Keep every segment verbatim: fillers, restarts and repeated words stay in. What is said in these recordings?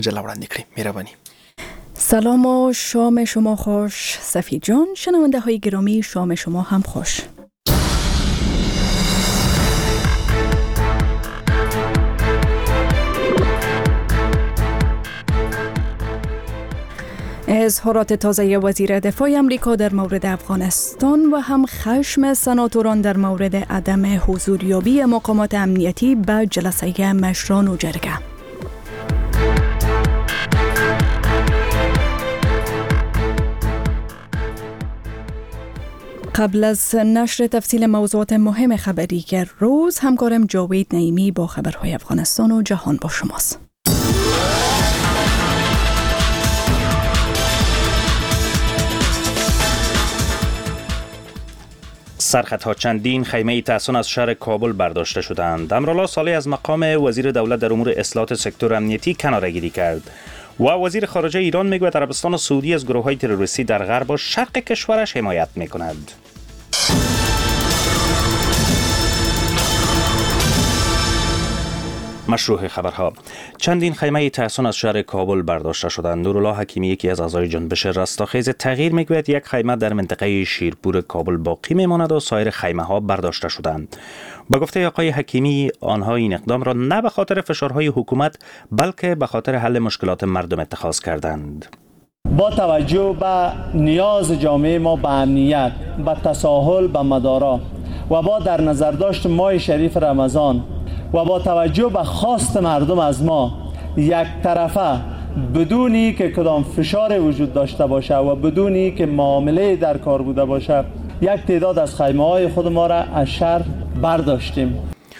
جلوه کنیم. مهربانی. سلام و شام شما خوش صفی جان. شنونده های گرامی، شام شما هم خوش. اظهارات تازه وزیر دفاع امریکا در مورد افغانستان و هم خشم سناتوران در مورد عدم حضوریابی مقامات امنیتی به جلسه مشران و جرگه. قبل از نشر تفصیل موضوعات مهم خبری که روز، همکارم جاوید نعیمی با خبرهای افغانستان و جهان با شماست. سرخطها چندین خیمه تحصن از شهر کابل برداشته شدند. امرالله صالح از مقام وزیر دولت در امور اصلاحات سکتور امنیتی کناره‌گیری کرد و وزیر خارجه ایران میگوید عربستان سعودی از گروه‌های تروریستی در غرب و شرق کشورش حمایت میکند. مشروع خبرها. چندین خیمه تحصن از شهر کابل برداشته شدند. نورالله حکیمی، یکی از اعضای جنبش رستاخیز تغییر، میگوید یک خیمه در منطقه شیرپور کابل باقی میماند و سایر خیمه ها برداشته شدند. با گفته آقای حکیمی، آنها این اقدام را نه به خاطر فشارهای حکومت بلکه به خاطر حل مشکلات مردم اتخاذ کردند. با توجه به نیاز جامعه ما به امنیت، به تساهل به مدارا و با در نظر داشت ماه شریف رمضان و با توجه به خواست مردم از ما، یک طرفه بدونی که کدام فشار وجود داشته باشه و بدونی که معامله در کار بوده باشه، یک تعداد از خیمه های خود ما را از شهر برداشتیم.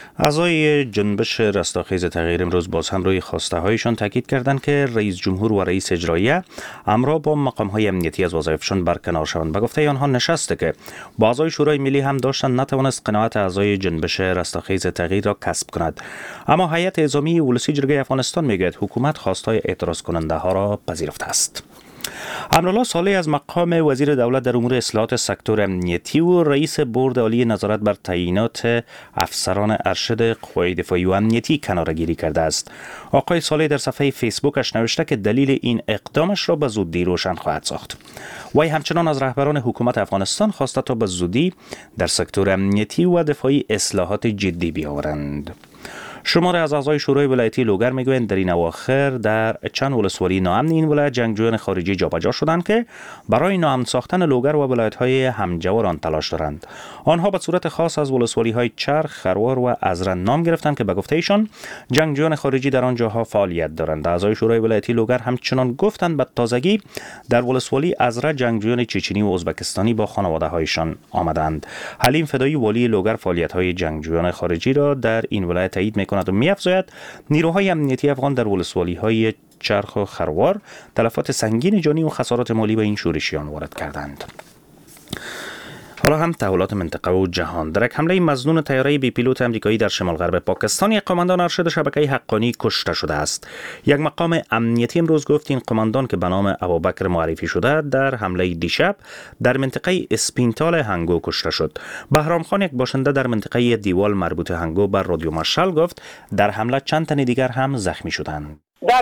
اعضای جنبش رستاخیز تغییر امروز باز هم روی خواسته هایشان تاکید کردند که رئیس جمهور و رئیس اجراییه همراه با مقام های امنیتی از وظایفشان برکنار شوند. به گفته آنها نشسته که با اعضای شورای ملی هم داشتند نتوانست قناعت اعضای جنبش رستاخیز تغییر را کسب کند. اما هیئت اعزامی ولسی جرگه افغانستان میگوید حکومت خواستهای اعتراض کننده ها را پذیرفته است. امرالله صالح از مقام وزیر دولت در امور اصلاحات سکتور امنیتی و رئیس بورد عالی نظارت بر تعیینات افسران ارشد قوای دفاعی و امنیتی کناره‌گیری کرده است. آقای صالح در صفحه فیسبوکش نوشته که دلیل این اقدامش را به زودی روشن خواهد ساخت. وی همچنان از رهبران حکومت افغانستان خواسته تا به زودی در سکتور امنیتی و دفاعی اصلاحات جدی بیاورند. شماره از اعضای شورای ولایتی لوگر میگویند در این اواخر در چند ولسوالی ناامن این ولایت جنگجویان خارجی جابجا شدند که برای ناامن ساختن لوگر و ولایت‌های همجوار آن تلاش دارند. آنها به صورت خاص از ولسوالی‌های چرخ، خروار و ازرن نام گرفتند که به گفته ایشان جنگجویان خارجی در آنجاها فعالیت دارند. اعضای شورای ولایتی لوگر همچنان گفتند به تازگی در ولسوالی ازره جنگجویان چچنی و ازبکستانی با خانواده‌هایشان آمدند. حلیم فدایی والی لوگر فعالیت‌های جنگجویان خارجی را در این ولایت تایید کند و می‌افزاید نیروهای امنیتی افغان در ولسوالی‌های چرخ و خروار تلفات سنگین جانی و خسارات مالی به این شورشیان وارد کردند. حالا هم تحولات منطقه و جهان. در یک حمله مظنون طیاره بی پیلوت امریکایی در شمال غرب پاکستان، یک قماندان ارشد شبکه حقانی کشته شده است. یک مقام امنیتی امروز گفت این قماندان که به نام ابوبکر معرفی شده در حمله دیشب در منطقه اسپینتال هنگو کشته شد. بهرام خان، یک باشنده در منطقه دیوال مربوط هنگو، بر رادیو مشعل گفت در حمله چند تن دیگر هم زخمی شدند.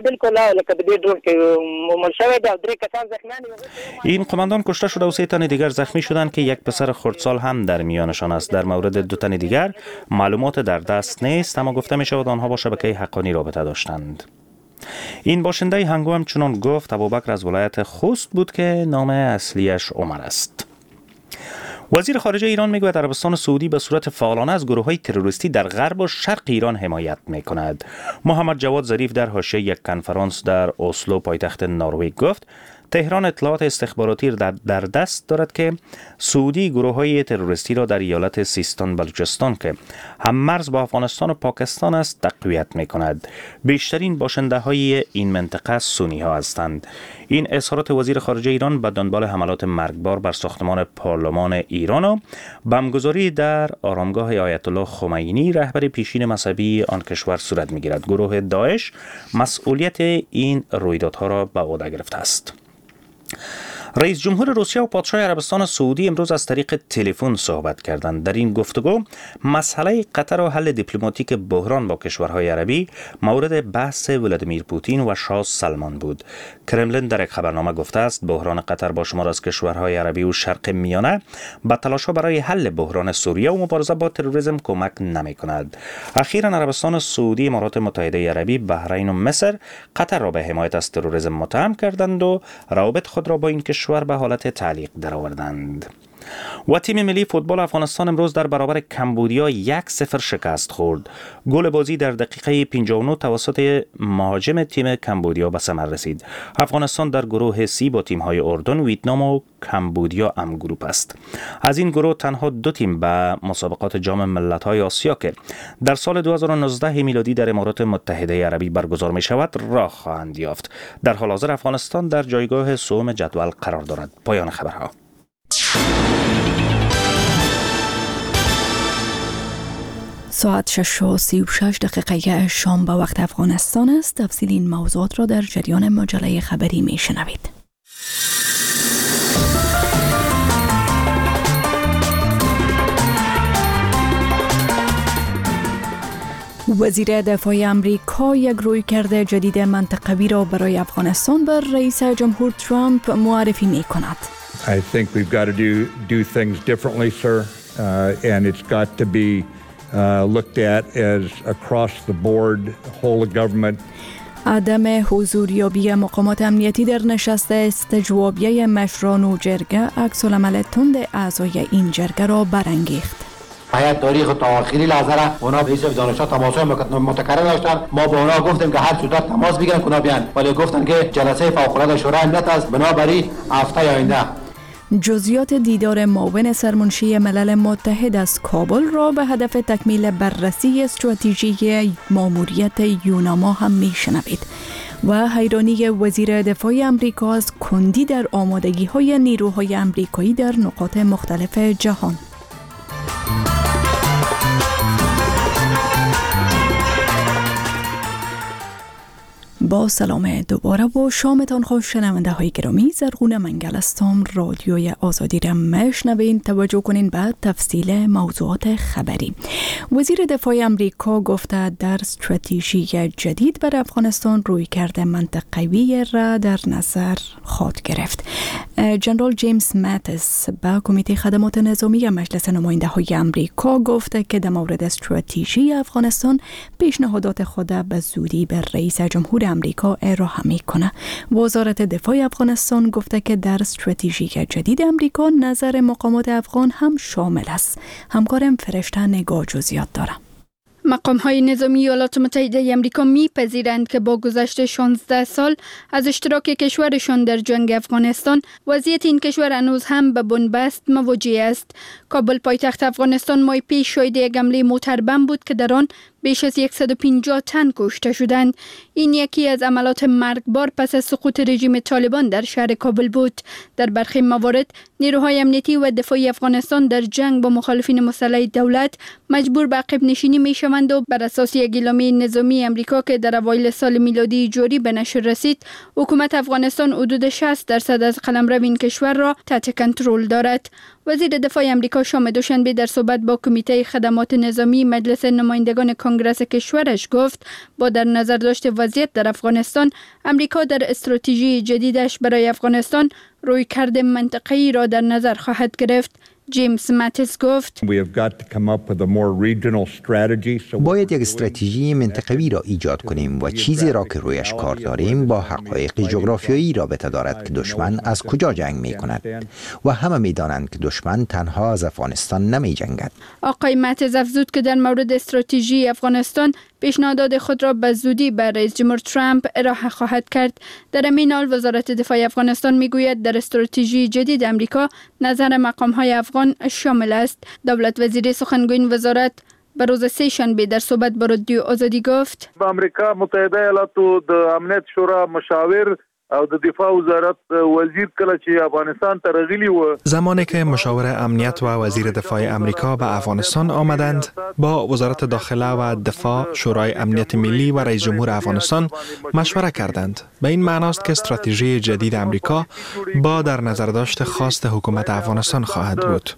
این قماندان کشته شده و سه تن دیگر زخمی شدند که یک پسر خردسال هم در میانشان است. در مورد دو تن دیگر معلومات در دست نیست، اما گفته می شود آنها با شبکه حقانی رابطه داشتند. این باشنده هنگو هم چنان گفت ابوبکر از ولایت خوست بود که نام اصلیش عمر است. وزیر خارجه ایران میگوید عربستان سعودی به صورت فعالانه از گروه‌های تروریستی در غرب و شرق ایران حمایت می‌کند. محمد جواد ظریف در حاشیه یک کنفرانس در اسلو پایتخت نروژ گفت تهران اطلاعات استخباراتی در, در دست دارد که سعودی گروه‌های تروریستی را در ایالت سیستان بلوچستان که هم مرز با افغانستان و پاکستان است تقویت می‌کند. بیشترین باشنده‌های این منطقه سنی‌ها هستند. این اظهارات وزیر خارجه ایران به دنبال حملات مرگبار بر ساختمان پارلمان ایران و بمبگذاری در آرامگاه آیت الله خمینی، رهبر پیشین مذهبی آن کشور صورت می‌گیرد. گروه داعش مسئولیت این رویدادها را به عهده گرفته است. رئیس جمهور روسیه و پادشاه عربستان سعودی امروز از طریق تلفن صحبت کردند. در این گفتگو مسئله قطر و حل دیپلماتیک بحران با کشورهای عربی مورد بحث ولادیمیر پوتین و شاه سلمان بود. کرملین در یک خبرنامه گفته است بحران قطر با شمار از کشورهای عربی و شرق میانه به تلاش‌ها برای حل بحران سوریه و مبارزه با تروریسم کمک نمی‌کند. اخیراً عربستان سعودی، امارات متحده عربی، بحرین و مصر قطر را به حمایت از تروریسم متهم کردند و روابط خود را با این کشور به حالت تعلیق درآوردند. و تیم ملی فوتبال افغانستان امروز در برابر کمبودیا یک صفر شکست خورد. گل بازی در دقیقه پنجاه و نه توسط مهاجم تیم کمبودیا به ثمر رسید. افغانستان در گروه سی با تیم‌های اردن، ویتنام و کمبودیا هم گروپ است. از این گروه تنها دو تیم به مسابقات جام ملت‌های آسیا که در سال دو هزار و نوزده میلادی در امارات متحده عربی برگزار می شود راه خواهند یافت. در حال حاضر افغانستان در جایگاه سوم جدول قرار دارد. پایان خبرها. ساعت شش و سی و شش دقیقه شام به وقت افغانستان است. تفصیل این موضوعات را در جریان مجله خبری می شنوید. وزیر دفاع امریکا یک رویکرد جدید منطقوی را برای افغانستان بر رئیس جمهور ترامپ معرفی می کند. I think we've got to do do things differently, sir, uh, and it's got to be uh, looked at as across the board, whole of government. عدم حضوریابی مقامات امنیتی در نشست استجوابیه مشران و جرگه عکس‌العمل تند اعضای این جرگه را برانگیخت. باید تاریخ تا آخری لحظه را اونا رئیس دانشگاه تماس‌های متکرر داشتن. ما به اونا گفتیم که هر صورت تماس بگیرن اونا بیان، ولی گفتن که جلسه فوق‌العاده شورای امنیت است، بنابراین هفته آینده. جزئیات دیدار معاون سرمنشی ملل متحد از کابل را به هدف تکمیل بررسی استراتژی ماموریت یوناما هم میشنوید. و حیرانی وزیر دفاع امریکا از کندی در آمادگی‌های نیروهای امریکایی در نقاط مختلف جهان. با سلام دوباره و شامتان خوش شنونده های گرامی. زرغون منگل هستم. رادیوی آزادی را میشنوین. توجه کنین به تفصیل موضوعات خبری. وزیر دفاع امریکا گفته در استراتژی جدید بر افغانستان رویکرد منطقوی را در نظر خواهد گرفت. جنرال جیمز ماتیس به کمیته خدمات نظامی مجلس نماینده های امریکا گفته که در مورد استراتژی افغانستان پیشنهادات خود به زودی به رئیس جمهور امریکا ارائه میکنه. وزارت دفاع افغانستان گفته که در استراتژی جدید امریکا نظر مقامات افغان هم شامل است. همکارم فرشته نگاه جزئیات داره. مقام‌های نظامی ایالات متحده آمریکا می‌پذیرند که با گذشت شانزده سال از اشتراک کشورشان در جنگ افغانستان، وضعیت این کشور هنوز هم به بنبست مواجه است. کابل پایتخت افغانستان ماه پیش شاهد یک حمله موتربم بود که در آن بیش از صد و پنجاه تن کشته شدند. این یکی از عملات مرگبار پس از سقوط رژیم طالبان در شهر کابل بود. در برخی موارد نیروهای امنیتی و دفاعی افغانستان در جنگ با مخالفین مسلح دولت مجبور به عقب نشینی میشوند و بر اساس یک اعلامیه نظامی امریکا که در اوایل سال میلادی جاری به نشر رسید، حکومت افغانستان حدود شصت درصد از قلمرو این کشور را تحت کنترل دارد. وزیر دفاع امریکا شام دوشنبه در صحبت با کمیته خدمات نظامی مجلس نمایندگان کنگره کشورش گفت با در نظر داشت وضعیت در افغانستان، امریکا در استراتژی جدیدش برای افغانستان رویکرد منطقه‌ای را در نظر خواهد گرفت. جیمز ماتیس گفت باید یک استراتژی منطقوی را ایجاد کنیم و چیزی را که رویش کار داریم با حقایق جغرافیایی رابطه دارد که دشمن از کجا جنگ می کند و همه می دانند که دشمن تنها از افغانستان نمی جنگد. آقای ماتیس افزود که در مورد استراتژی افغانستان پیشنهادات خود را به زودی به رئیس جمهور ترامپ ارائه خواهد کرد. در همین حال وزارت دفاع افغانستان میگوید در استراتژی جدید امریکا نظر مقام‌های افغان شامل است. دولت وزیر سخنگوی وزارت به روز سه شنبه در صحبت با رادیو آزادی گفت با امریکا متحده ایالاتو د امنیت شورا مشاور او د دفاع وزارت وزیر کله چې افغانستان ته راغلی و، زمانی که مشاور امنیت و وزیر دفاع امریکا به افغانستان آمدند، با وزارت داخله و دفاع، شورای امنیت ملی و رئیس جمهور افغانستان مشوره کردند. به این معناست که استراتژی جدید امریکا با در نظر داشت خواست حکومت افغانستان خواهد بود.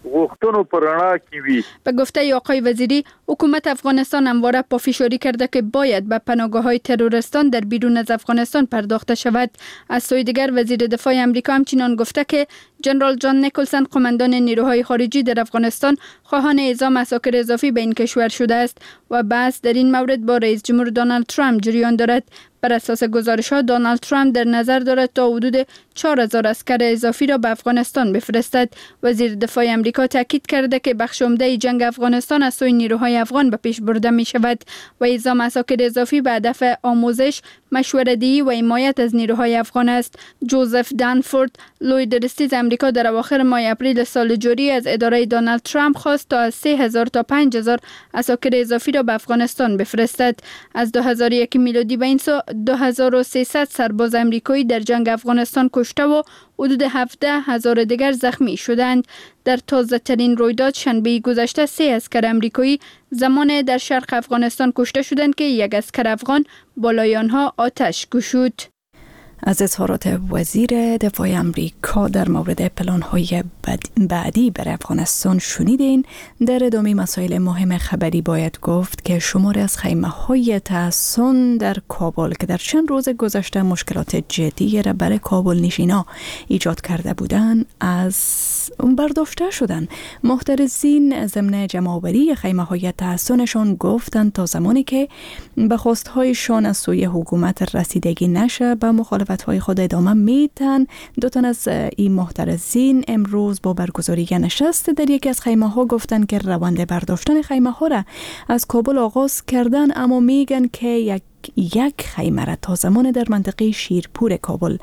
به گفته آقای وزیری، حکومت افغانستان همواره پافشاری کرده که باید به پناهگاه‌های تروریستان در بیرون از افغانستان پرداخته شود. از سوی دیگر وزیر دفاع امریکا همچنان گفته که جنرال جان نیکلسن، قماندان نیروهای خارجی در افغانستان، خواهان اعزام اساکر اضافی به این کشور شده است و بحث در این مورد با رئیس جمهور دونالد ترامپ جریان دارد. بر اساس گزارش‌ها دونالد ترامپ در نظر دارد تا حدود چهار هزار اسکر اضافی را به افغانستان بفرستد. وزیر دفاع امریکا تاکید کرده که بخش عمده جنگ افغانستان از سوی نیروهای افغان به پیش برده می شود و اعزام اساکر اضافی به هدف آموزش، مشوره‌دهی و حمایت از نیروهای افغان است. جوزف دنفورد، لوی رئیس امریکا، در اواخر ماه اپریل سال جاری از اداره دونالد ترامپ خواست تا از سه هزار تا پنج هزار اساکر اضافی را به افغانستان بفرستد. از دو هزار و یک میلادی به این سو دو هزار و سیصد سرباز امریکایی در جنگ افغانستان کشته و حدود هفده هزار دیگر زخمی شدند. در تازه ترین رویداد شنبه گذشته سه اسکر امریکایی زمان در شرق افغانستان کشته شدند که یک اسکر افغان بالای آنها آتش گشود. از اظهارات وزیر دفاع امریکا در مورد پلان‌های بعدی برای افغانستان شنیدین. در ادامه مسائل مهم خبری باید گفت که شماری از خیمه‌های تحصن در کابل که در چند روز گذشته مشکلات جدی را برای کابل نشینا ایجاد کرده بودند از اون برداشته شدند. محترزین ضمن جمع‌آوری خیمه‌های تحصنشان گفتند تا زمانی که به خواست‌هایشان از سوی حکومت رسیدگی نشه به مخالفت های خود ادامه میتن. دو تن از این محترزین امروز با برگزاری نشست در یکی از خیمه ها گفتن که روند برداشتن خیمه ها را از کابل آغاز کردن، اما میگن که یک یک خیمه را تا زمان در منطقه شیرپور کابل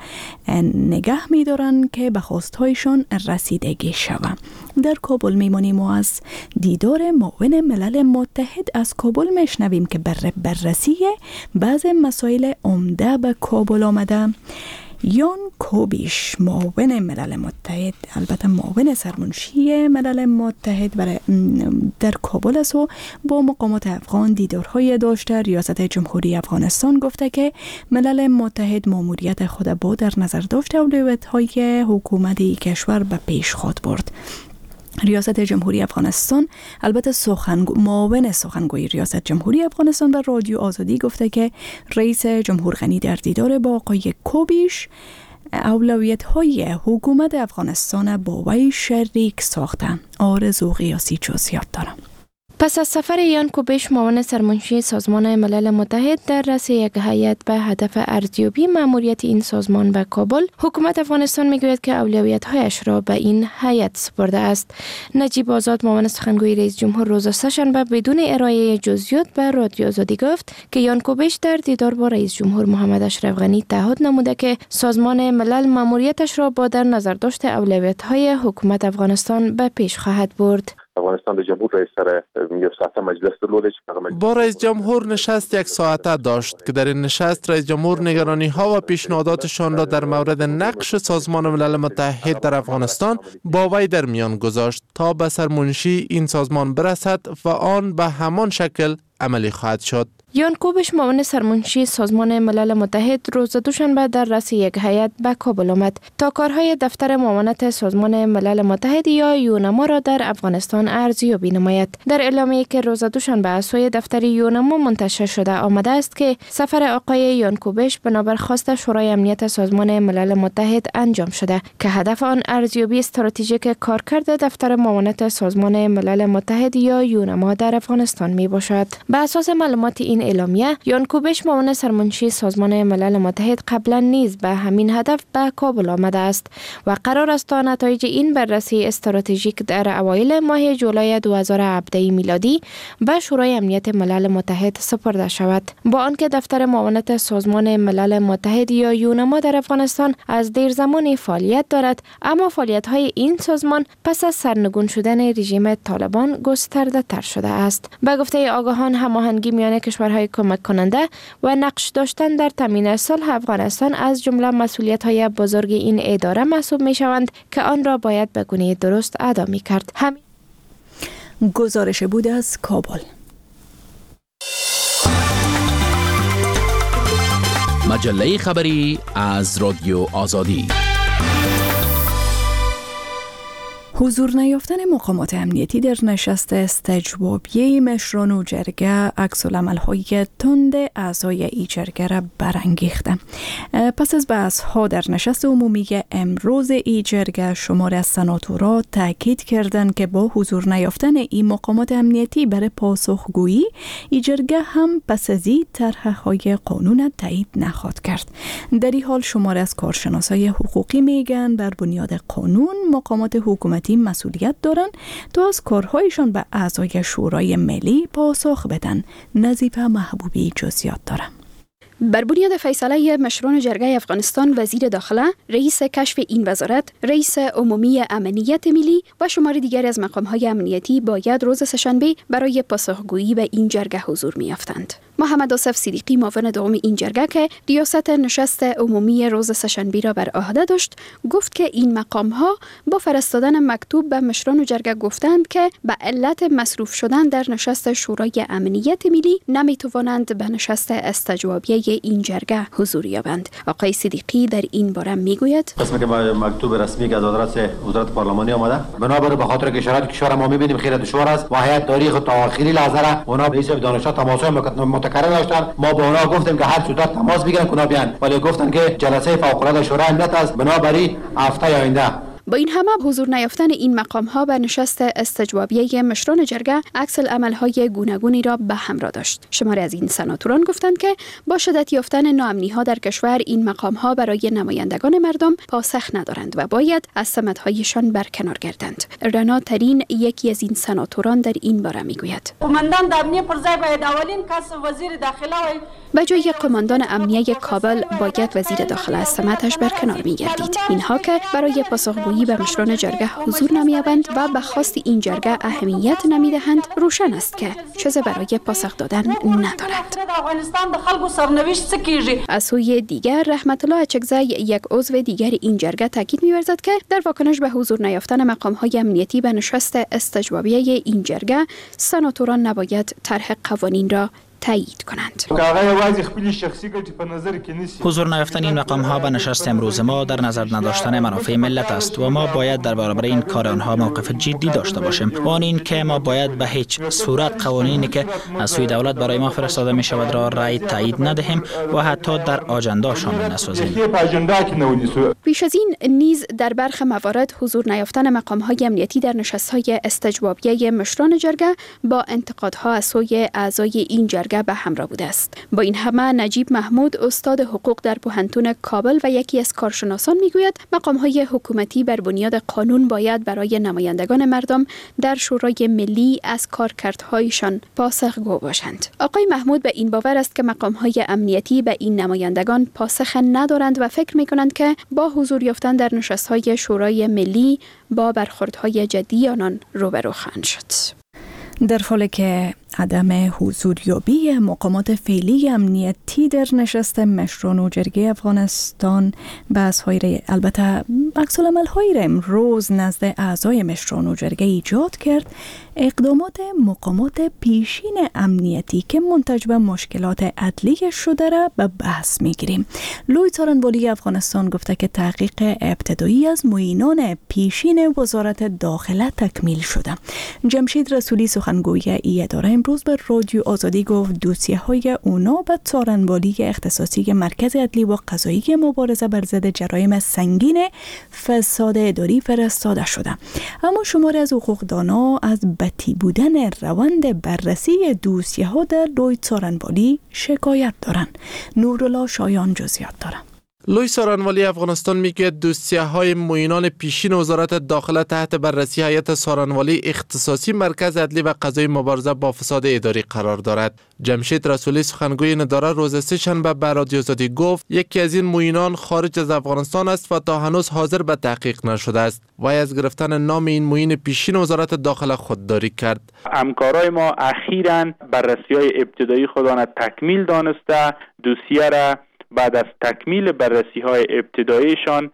نگه می‌دارند که به خواست‌هایشان رسیدگی شود. در کابل میمانیم و از دیدار معاون ملل متحد از کابل میشنویم که بر بررسی بعض مسائل عمده به کابل آمده. یان کوبیش، معاون ملل متحد، البته معاون سرمنشی ملل متحد برای در کابل است و با مقامات افغان دیدارهای داشته. ریاست جمهوری افغانستان گفته که ملل متحد ماموریت خود با در نظر داشته اولویت‌های حکومت کشور به پیش خواهد برد. ریاست جمهوری افغانستان، البته سخنگو معاون سخنگوی ریاست جمهوری افغانستان به رادیو آزادی گفته که رئیس جمهور غنی در دیدار با آقای کوبیش اولویت‌های حکومت افغانستان با وی شریک ساختن. آرزو قیاسی جزئیات دارم. پس از سفر یان کوبیش، معاون سرمنشی سازمان ملل متحد در رأس یک هیئت به هدف ارزیابی مأموریت این سازمان به کابل، حکومت افغانستان میگوید که اولویت‌هایش را به این هیئت سپرده است. نجیب آزاد، معاون سخنگوی رئیس جمهور، روز سه‌شنبه بدون ارائه جزئیات به رادیو آزادی گفت که یان کوبیش در دیدار با رئیس جمهور محمد اشرف غنی تعهد نموده که سازمان ملل مأموریتش را با در نظر داشت اولویت‌های حکومت افغانستان به پیش خواهد برد. افغانستان د جمهور رئیس سره یو ساعته مجلس درلوده با رئیس جمهور نشست یک ساعته داشت که در این نشست رئیس جمهور نگرانی ها و پیشنهاداتشان را در مورد نقش سازمان ملل متحد در افغانستان با وی در میان گذاشت تا به سرمنشی این سازمان برسد و آن به همان شکل عملی خواهد شد. یان کوبیش، معاون سرمنشی سازمان ملل متحد، روز دوشنبه در رأس یک هیئت به کابل آمد تا کارهای دفتر معاونت سازمان ملل متحد یا یونما را در افغانستان ارزیابی نماید. در اعلامیه‌ای که روز دوشنبه از سوی دفتر یونما منتشر شده آمده است که سفر آقای یان کوبیش بنابر خواست شورای امنیت سازمان ملل متحد انجام شده که هدف آن ارزیابی استراتژیک کارکرد دفتر معاونت سازمان ملل متحد یا یونما در افغانستان می باشد. به اساس معلومات این اعلامیه، یان کوبیش، معاون سرمنشی سازمان ملل متحد، قبلا نیز به همین هدف به کابل آمده است و قرار است تا نتایج این بررسی استراتژیک در اوایل ماه جولای دو هزار و هفده میلادی به شورای امنیت ملل متحد سپرده شود. با آنکه دفتر معاونت سازمان ملل متحد یا یونما در افغانستان از دیر زمانی فعالیت دارد، اما فعالیت‌های این سازمان پس از سرنگون شدن رژیم طالبان گسترده تر شده است. به گفته آگاهان، هماهنگی میان کشور کشورهای کمک کننده و نقش داشتن در تامین صلح افغانستان از جمله مسئولیت‌های بزرگ این اداره محسوب می‌شوند که آن را باید به گونه درست ادا می‌کرد. همین گزارش بود از کابل. مجله خبری از رادیو آزادی. حضور نیافتن مقامات امنیتی در نشست استجوابیه مشران و جرگه عکس‌العمل‌های تند اعضای ای جرگه را برانگیخته. پس از بحث‌ها در نشست عمومی امروز ای جرگه شمار از سناتورها تاکید کردند که با حضور نیافتن این مقامات امنیتی برای پاسخگویی ای جرگه هم پس از این طرح‌های قانون تایید نخواهد کرد. در این حال شمار از کارشناسای حقوقی میگن بر بنیاد قانون مقامات حکومتی مسئولیت دارن تا از کارهایشان به اعضای شورای ملی پاسخ بدن. نظیفه محبوبی جزئیات داره. بر بنیاد فیصله مشران جرگه افغانستان، وزیر داخله، رئیس کشف این وزارت، رئیس عمومی امنیت ملی و شمار دیگر از مقام‌های امنیتی باید روز سه‌شنبه برای پاسخگویی به این جرگه حضور می‌یافتند. محمد آصف صدیقی معاون دوم این جرگه که ریاست نشست عمومی روز سه‌شنبه را بر عهده داشت، گفت که این مقام‌ها با فرستادن مکتوب به مشران جرگه گفتند که به علت مصروف شدن در نشست شورای امنیت ملی نمی‌توانند به نشست استجوابیه این جرگه حضور یابند. آقای صدیقی در این باره میگوید قسمی که مکتوب رسمی که از وزارت وزارت پارلمانی آمده، بنابراین به خاطر که شرایط کشور ما می‌بینیم خیلی دشوار است و هیئت تاریخ تا آخرین لحظه را اونا رئیس دانشگاه تماس‌های متکرر داشتن. ما با اونا گفتیم که هر صورت تماس بگیرن اونا بیان، ولی گفتن که جلسه فوق‌العاده شورای امنیت است، بنابراین هفته آینده. با این همه حضور نیافتن این مقام ها به نشست استجوابیه مشران جرگه عکس العمل‌های گوناگونی را به همراه داشت. شماری از این سناتوران گفتند که با شدت یافتن ناامنی ها در کشور این مقام ها برای نمایندگان مردم پاسخ ندارند و باید از سمت‌هایشان برکنار گردند. رنا ترین یکی از این سناتوران در این باره میگوید قماندان امنیه پرزای باید اولین کس وزیر داخله و به جای قماندان امنیه کابل باید وزیر داخله از سمتش برکنار میگردید. اینها که برای پاسخگویی به مشران جرگه حضور نمی‌یابند و به خواست این جرگه اهمیت نمیدهند، روشن است که چیزی برای پاسخ دادن ندارند. از سوی دیگر رحمت الله اچکزی یک عضو دیگر این جرگه تاکید می‌ورزد که در واکنش به حضور نیافتن مقام‌های امنیتی به نشست استجوابیه این جرگه، سناتوران نباید طرح قوانین را تایید کنند. حضور نیافتن این مقام ها به نشست امروز ما در نظر نداشتن منافع ملت است و ما باید در برابر این کار آنها موقف جدی داشته باشیم. آن این که ما باید به هیچ صورت قوانینی که از سوی دولت برای ما فرستاده می شود را رأی تایید ندهیم و حتی در آجندا شامل نسازیم. پیش از این نیز در برخی موارد حضور نیافتن مقام های امنیتی در نشست های استجوابیه مشران جرگه با انتقادها از سوی اعضای این جرگه به همراه بوده است. با این همه نجیب محمود استاد حقوق در پوهنتون کابل و یکی از کارشناسان میگوید مقام‌های حکومتی بر بنیاد قانون باید برای نمایندگان مردم در شورای ملی از کارکردهایشان پاسخگو باشند. آقای محمود به این باور است که مقام‌های امنیتی به این نمایندگان پاسخ ندارند و فکر می‌کنند که با حضور یافتن در نشست‌های شورای ملی با برخوردهای جدی آنان روبرو خواهند شد. در حالی که عدم حضوریابی مقامات فعلی امنیتی در نشست مشران و جرگه افغانستان بحث‌های را البته عکس‌العمل‌هایی را امروز نزد اعضای مشران و جرگه ایجاد کرد، اقدامات مقامات پیشین امنیتی که منتج به مشکلات عدلی شده را به بحث می‌گیریم. لوی څارنوالي افغانستان گفته که تحقیق ابتدایی از معینان پیشین وزارت داخله تکمیل شده. جمشید رسولی سخنگوی ای اداره امروز به رادیو آزادی گفت دوسیه های اونا به څارنوالي اختصاصی مرکز عدلی و قضایی مبارزه بر ضد جرایم سنگین فساد اداری فرستاده شده. اما شماری از حقوقدانا از بطی بودن روند بررسی دوسیه ها در لوی څارنوالي شکایت دارند. نورالله شایان جزئیات دارند. لوی سارنوالی افغانستان میگه دوسیه های معینان پیشین وزارت داخله تحت بررسی هیئت سارنوالی اختصاصی مرکز عدلی و قضایی مبارزه با فساد اداری قرار دارد. جمشید رسولی سخنگوی این اداره روز سه‌شنبه به رادیو آزادی گفت یکی از این معینان خارج از افغانستان است و تا هنوز حاضر به تحقیق نشده است. وی از گرفتن نام این معین پیشین وزارت داخله خودداری کرد. همکارای ما اخیراً بررسی‌های ابتدایی خودان تکمیل دانسته دوسیه را بعد از تکمیل بررسی‌های ابتداییشان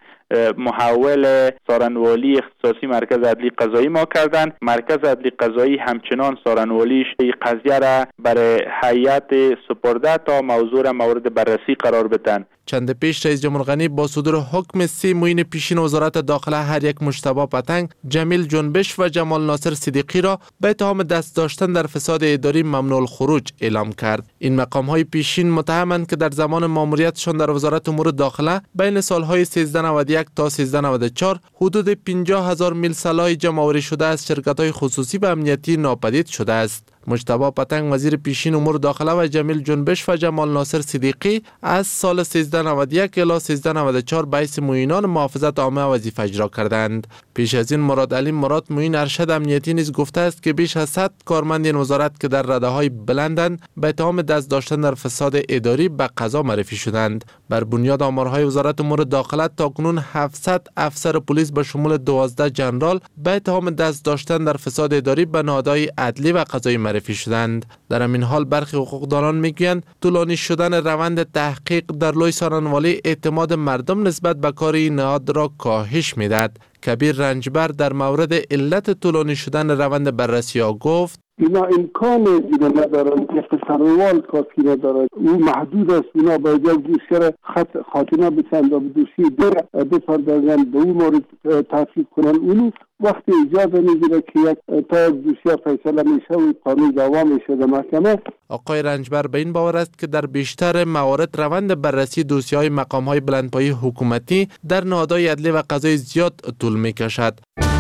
محول سارنوالی اختصاصی مرکز عدلی قضایی ما کردند. مرکز عدلی قضایی همچنان سارنوالیش این قضیه را برای هیئت سپرده تا موضوع را مورد بررسی قرار بدن. چند پیش رئیس جمهور غنی با صدور حکم سی معین پیشین وزارت داخله هر یک مجتبی پتنگ، جمیل جنبش و جمال ناصر صدیقی را به اتهام دست داشتن در فساد اداری ممنوع الخروج اعلام کرد. این مقام های پیشین متهمند که در زمان ماموریتشان در وزارت امور داخله بین سالهای سیزده نود و یک تا سیزده نود و چهار حدود پنجاه هزار میل سلاح جمع‌آوری شده از شرکت‌های خصوصی و امنیتی ناپدید شده است. مجتبی پتنگ وزیر پیشین امور داخله و جمیل جنبش و جمال ناصر صدیقی از سال سیزده نود و یک الی سیزده نود و چهار به حیث معینان محافظت عامه وظیفه اجرا کردند. پیش از این مراد علی مراد معین ارشد امنیتی نیز گفته است که بیش از صد کارمند این وزارت که در رده‌های بلندند به اتهام دست داشتن در فساد اداری به قضا معرفی شدند. بر بنیاد آمارهای وزارت امور داخله تاکنون هفتصد افسر پلیس به شمول دوازده ژنرال به اتهام دست داشتن در فساد اداری به نهادهای عدلی و قضایی معرفی شدند. در همین حال برخی حقوقدانان میگویند طولانی شدن روند تحقیق در لوی سارنوالی اعتماد مردم نسبت به کار این نهاد را کاهش میدهد. کبیر رنجبر در مورد علت طولانی شدن روند بررسی ها گفت اینا امکان اینا ندارن، اختصاروال کافی ندارن، او محدود است. اینا باید دوسیه خط خاتمه بسند و دوسیه در بپردازن به اون مورد تحقیق کنن. اونو وقتی اجازه میگیره که یک تا دوسیه فیصله میشه و قانون دعوا میشه در محکمه. آقای رنجبر به این باور است که در بیشتر موارد روند بررسی دوسیه های مقام های بلندپایه حکومتی در نهادهای عدلی و قضایی زیاد طول میکشد.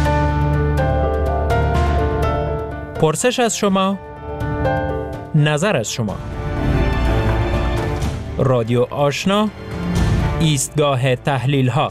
پرسش از شما، نظر از شما. رادیو آشنا، ایستگاه تحلیل ها.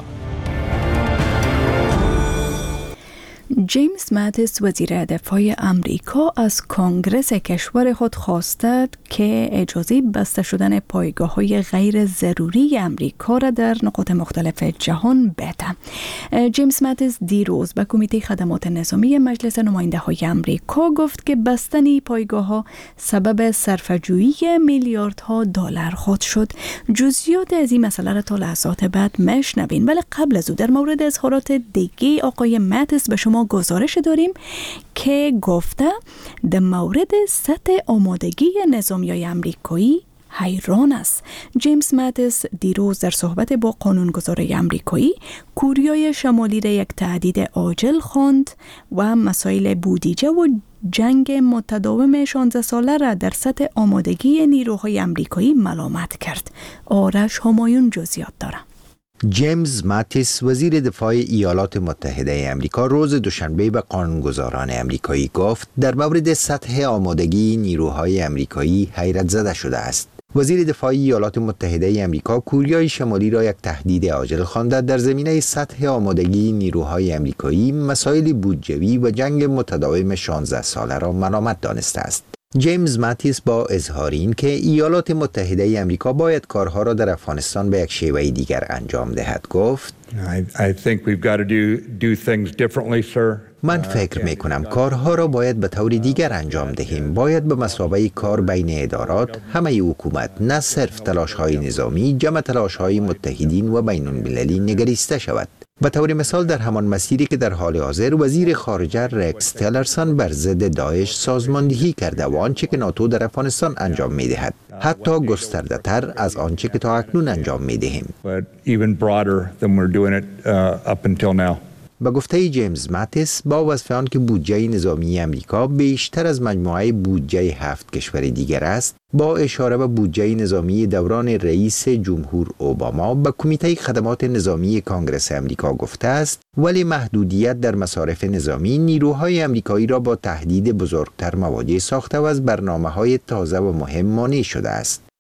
جیمز ماتیس وزیر دفاع امریکا از کنگره کشور خود خواسته که اجازه بسته شدن پایگاه‌های غیر ضروری امریکا را در نقاط مختلف جهان بده. جیمز ماتیس دیروز به کمیته خدمات نظامی مجلس نماینده‌های امریکا گفت که بستن پایگاه‌ها سبب صرفه‌جویی میلیاردها دلار خود شد. جزئیات از این مسئله را تا لحظات بعد مشنوین، ولی قبل از او در مورد اظهارات دیگه آقای ماتیس به شما گزارش داریم که گفته در مورد سطح آمادگی نظامیای امریکایی حیران است. جیمز ماتیس دیروز در صحبت با قانونگذارای امریکایی کوریای شمالی را یک تهدید عاجل خواند و مسائل بودجه و جنگ متداوم شانزده ساله را در سطح آمادگی نیروهای امریکایی ملامت کرد. آرش همایون جزئیات داره. جیمز ماتیس وزیر دفاع ایالات متحده امریکا روز دوشنبه به قانونگذاران امریکایی گفت در مورد سطح آمادگی نیروهای امریکایی حیرت زده شده است. وزیر دفاع ایالات متحده امریکا کوریای شمالی را یک تهدید عاجل خوانده در زمینه سطح آمادگی نیروهای امریکایی مسائل بودجویی و جنگ متداوم شانزده ساله را ملامت دانسته است. جیمز ماتیس با اظهار این که ایالات متحده امریکا باید کارها را در افغانستان به یک شیوه دیگر انجام دهد گفت I, I think we've got to do, do things differently, sir. من فکر می کنم کارها را باید به طور دیگر انجام دهیم. باید به مثابه کار بین ادارات همه حکومت، نه صرف تلاش های نظامی، جمع تلاش های متحدین و بین المللی نگریسته شود. به طور مثال در همان مسیری که در حال حاضر وزیر خارجه رکس تیلرسون بر ضد داعش سازماندهی کرده و آنچه که ناتو در افغانستان انجام می دهد حتی گسترده تر از آنچه که تا اکنون انجام می دهیم. به گفته جیمز ماتیس با وصف آن که بودجه نظامی امریکا بیشتر از مجموعه بودجه هفت کشور دیگر است، با اشاره به بودجه نظامی دوران رئیس جمهور اوباما به کمیته خدمات نظامی کانگرس امریکا گفته است ولی محدودیت در مصارف نظامی نیروهای امریکایی را با تهدید بزرگتر مواجه ساخته و از برنامه‌های تازه و مهم مانع شده است.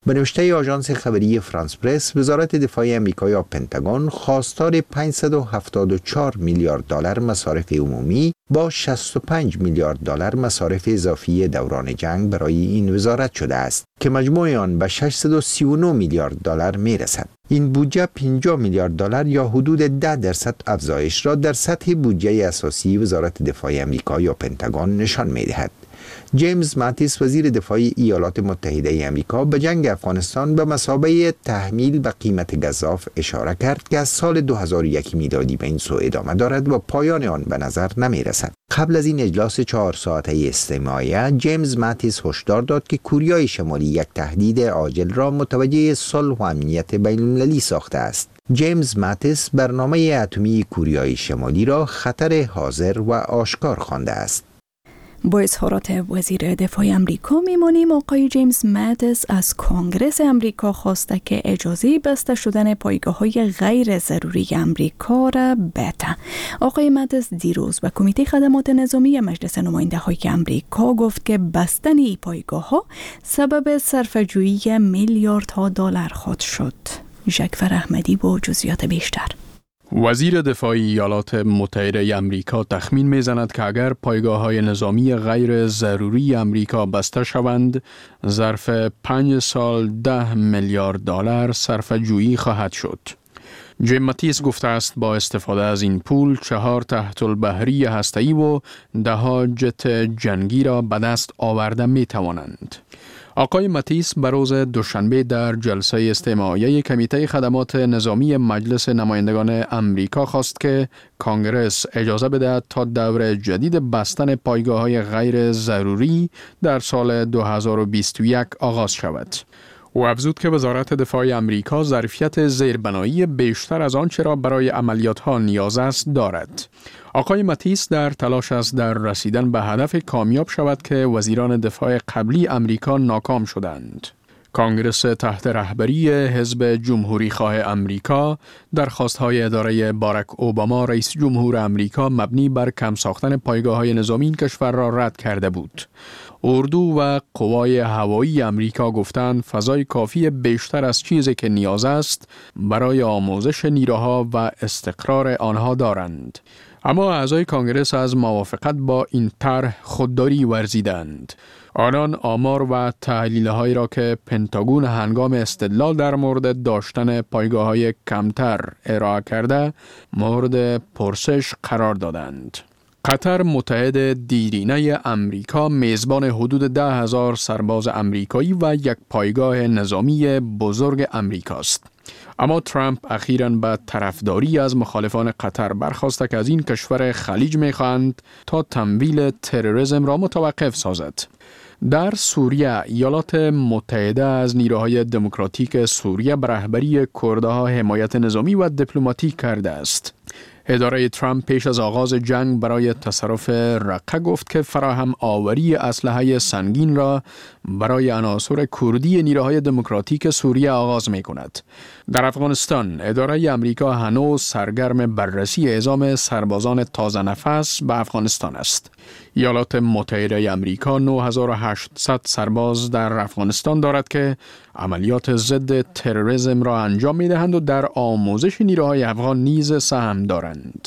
به نوشته آژانس خبری فرانس پرس، وزارت دفاع آمریکا یا پنتاگون خواستار پانصد و هفتاد و چهار میلیارد دلار مصارف عمومی با شصت و پنج میلیارد دلار مصارف اضافی دوران جنگ برای این وزارت شده است که مجموع آن به ششصد و سی و نه میلیارد دلار میرسد. این بودجه پنجاه میلیارد دلار یا حدود ده درصد افزایش را در سطح بودجه اساسی وزارت دفاع آمریکا یا پنتاگون نشان می‌دهد. جیمز ماتیس وزیر دفاع ایالات متحده آمریکا به جنگ افغانستان به مثابه تحمیل به قیمت گزاف اشاره کرد که از سال دو هزار و یک میلادی به این سو ادامه دارد و پایان آن به نظر نمی رسد. قبل از این اجلاس چهار ساعته استماعیه، جیمز ماتیس هشدار داد که کوریای شمالی یک تهدید عاجل را متوجه صلح و امنیت بین المللی ساخته است. جیمز ماتیس برنامه اتمی کوریای شمالی را خطر حاضر و آشکار خوانده است. با اظهارات وزیر دفاع امریکا میمانیم. آقای جیمز ماتیس از کنگره امریکا خواسته که اجازه بسته شدن پایگاه‌های غیر ضروری امریکا را بده. آقای ماتیس دیروز به کمیته خدمات نظامی مجلس نماینده‌های امریکا گفت که بستن این پایگاه‌ها سبب صرفه‌جویی میلیاردها دلار خواهد شد. ژکفر احمدی با جزئیات بیشتر. وزیر دفاع ایالات متحده امریکا تخمین میزند که اگر پایگاه‌های نظامی غیر ضروری امریکا بسته شوند، ظرف پنج سال ده میلیارد دلار صرفه‌جویی خواهد شد. جیم ماتیس گفته است با استفاده از این پول چهار تحت البحری هسته‌ای و ده جت جنگی را به دست آورده می توانند. آقای ماتیس به روز دوشنبه در جلسه استماعیه کمیته خدمات نظامی مجلس نمایندگان امریکا خواست که کانگرس اجازه بده تا دور جدید بستن پایگاه‌های غیر ضروری در سال دو هزار و بیست و یک آغاز شود. او افزود که وزارت دفاع امریکا ظرفیت زیربنایی بیشتر از آنچه را برای عملیات‌ها نیاز است دارد. آقای ماتیس در تلاش است در رسیدن به هدف کامیاب شود که وزیران دفاع قبلی امریکا ناکام شدند. کانگرس تحت رهبری حزب جمهوری خواه امریکا درخواست‌های اداره باراک اوباما رئیس جمهور امریکا مبنی بر کم ساختن پایگاه‌های نظامی این کشور را رد کرده بود. اردو و قوای هوایی امریکا گفتند فضای کافی بیشتر از چیزی که نیاز است برای آموزش نیروها و استقرار آنها دارند. اما اعضای کانگرس از موافقت با این طرح خودداری ورزیدند. آنان آمار و تحلیل‌هایی را که پنتاگون هنگام استدلال در مورد داشتن پایگاه‌های کمتر ارائه کرده مورد پرسش قرار دادند. قطر متحد دیرینه امریکا میزبان حدود ده هزار سرباز امریکایی و یک پایگاه نظامی بزرگ امریکاست. اما ترامپ اخیراً به طرفداری از مخالفان قطر برخاسته که از این کشور خلیج می‌خواهند تا تمویل تروریسم را متوقف سازد. در سوریه ایالات متحده از نیروهای دموکراتیک سوریه به رهبری کردها حمایت نظامی و دیپلماتیک کرده است. اداره ترامپ پیش از آغاز جنگ برای تصرف رقه گفت که فراهم آوری اسلحه سنگین را برای عناصر کردی نیروهای دموکراتیک سوریه آغاز می کند. در افغانستان اداره امریکا هنوز سرگرم بررسی اعزام سربازان تازه نفس به افغانستان است. ایالات متحده امریکا نه هزار و هشتصد سرباز در افغانستان دارد که عملیات ضد تروریسم را انجام می دهند و در آموزش نیروهای افغان نیز سهم دارند.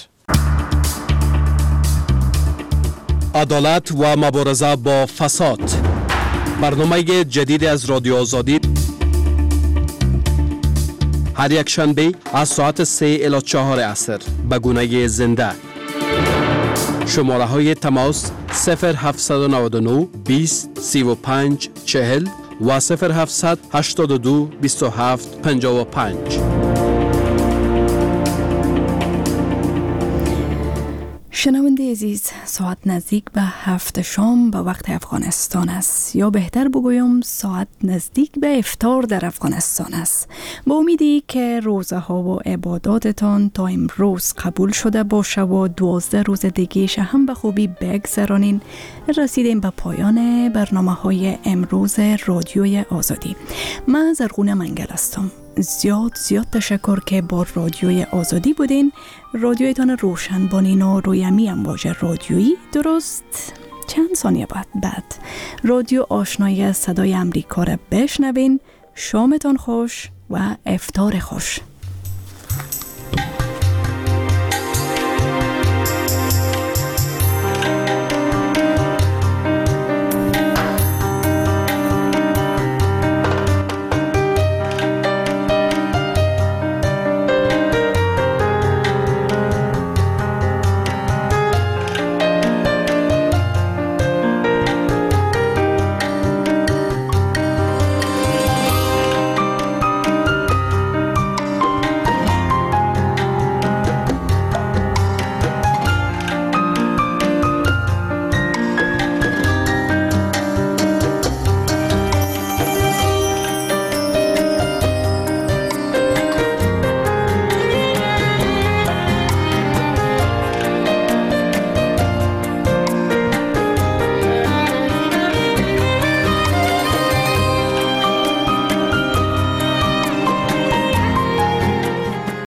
عدالت و مبارزه با فساد، برنامه جدید از رادیو آزادی، هر یک شنبه از ساعت سه الی چهار عصر به گونه زنده. شماره های تماس صفر هفت نه نه بیست سی و پنج چهل و صفر هفت هشت دو بیست و هفت پنجاه و پنج. شنونده عزیز، ساعت نزدیک به هفت شام به وقت افغانستان است، یا بهتر بگویم ساعت نزدیک به افطار در افغانستان است. با امیدی که روزه ها و عباداتتان تا امروز قبول شده باشه و دوازده روز دیگه هم به خوبی بگذرانین، رسیدیم به پایان برنامه های امروز رادیوی آزادی. من زرغونه منگل هستم. زیاد زیاد تشکر که با رادیوی آزادی بودین. رادیویتان روشن بانین و روی امی امواج رادیویی درست چند ثانیه بعد بعد رادیو آشنایی صدای امریکا را بشنوین. شامتان خوش و افطار خوش.